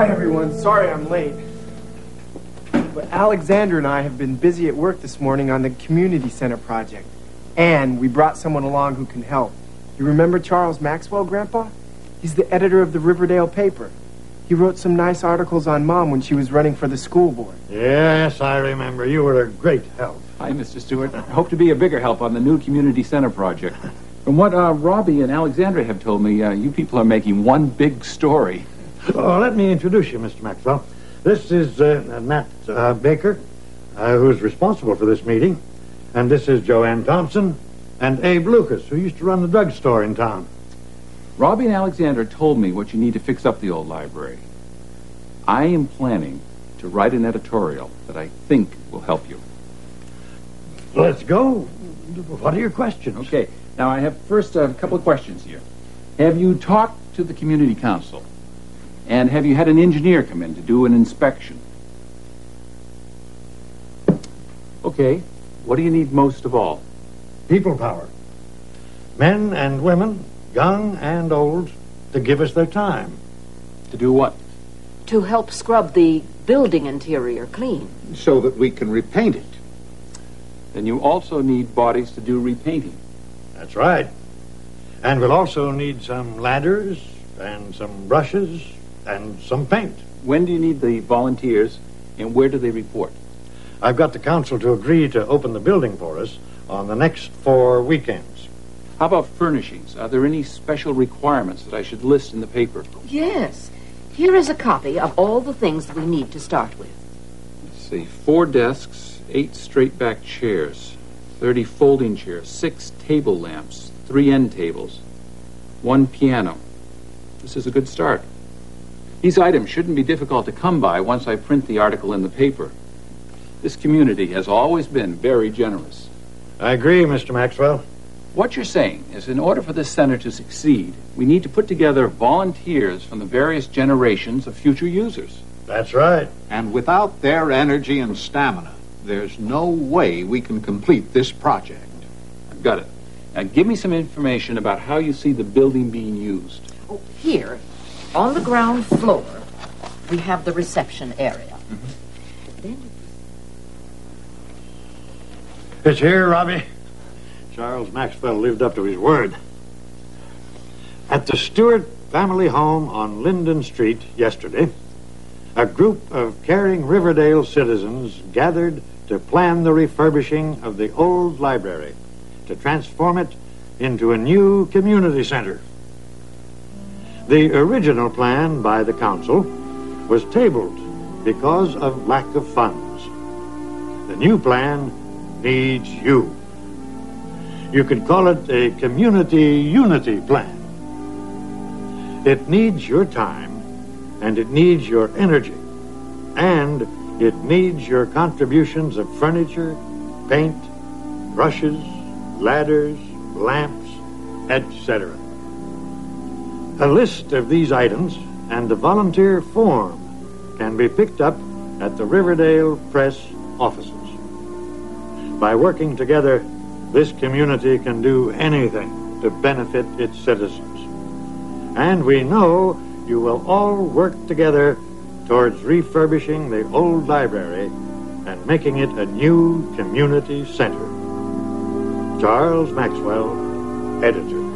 Hi, everyone. Sorry I'm late. But Alexander and I have been busy at work this morning on the community center project. And we brought someone along who can help. You remember Charles Maxwell, Grandpa? He's the editor of the Riverdale paper. He wrote some nice articles on Mom when she was running for the school board. Yes, I remember. You were a great help. Hi, Mr. Stewart. I hope to be a bigger help on the new community center project. From what Robbie and Alexandra have told me, you people are making one big story. Oh, let me introduce you, Mr. Maxwell. This is Matt Baker, who's responsible for this meeting. And this is Joanne Thompson and Abe Lucas, who used to run the drugstore in town. Robbie and Alexandra told me what you need to fix up the old library. I am planning to write an editorial that I think will help you. Let's go. What are your questions? Okay. Now, I have first a couple of questions here. Have you talked to the community council? And have you had an engineer come in to do an inspection? Okay. What do you need most of all? People power. Men and women, young and old, to give us their time. To do what? To help scrub the building interior clean. So that we can repaint it. Then you also need bodies to do repainting. That's right. And we'll also need some ladders and some brushes and some paint. When do you need the volunteers, and where do they report? I've got the council to agree to open the building for us on the next 4 weekends. How about furnishings? Are there any special requirements that I should list in the paper? Yes. Here is a copy of all the things that we need to start with. Let's see. 4 desks, 8 straight-back chairs, 30 folding chairs, 6 table lamps, 3 end tables, 1 piano. This is a good start. These items shouldn't be difficult to come by once I print the article in the paper. This community has always been very generous. I agree, Mr. Maxwell. What you're saying is in order for this center to succeed, we need to put together volunteers from the various generations of future users. That's right. And without their energy and stamina, there's no way we can complete this project. I've got it. Now give me some information about how you see the building being used. Oh, here, on the ground floor, we have the reception area. Then It's here, Robbie. Charles Maxwell lived up to his word. At the Stewart family home on Linden Street yesterday, a group of caring Riverdale citizens gathered to plan the refurbishing of the old library to transform it into a new community center. The original plan by the council was tabled because of lack of funds. The new plan needs you. You could call it a community unity plan. It needs your time, and it needs your energy, and it needs your contributions of furniture, paint, brushes, ladders, lamps, etc. A list of these items and the volunteer form can be picked up at the Riverdale Press offices. By working together, this community can do anything to benefit its citizens. And we know you will all work together towards refurbishing the old library and making it a new community center. Charles Maxwell, editor.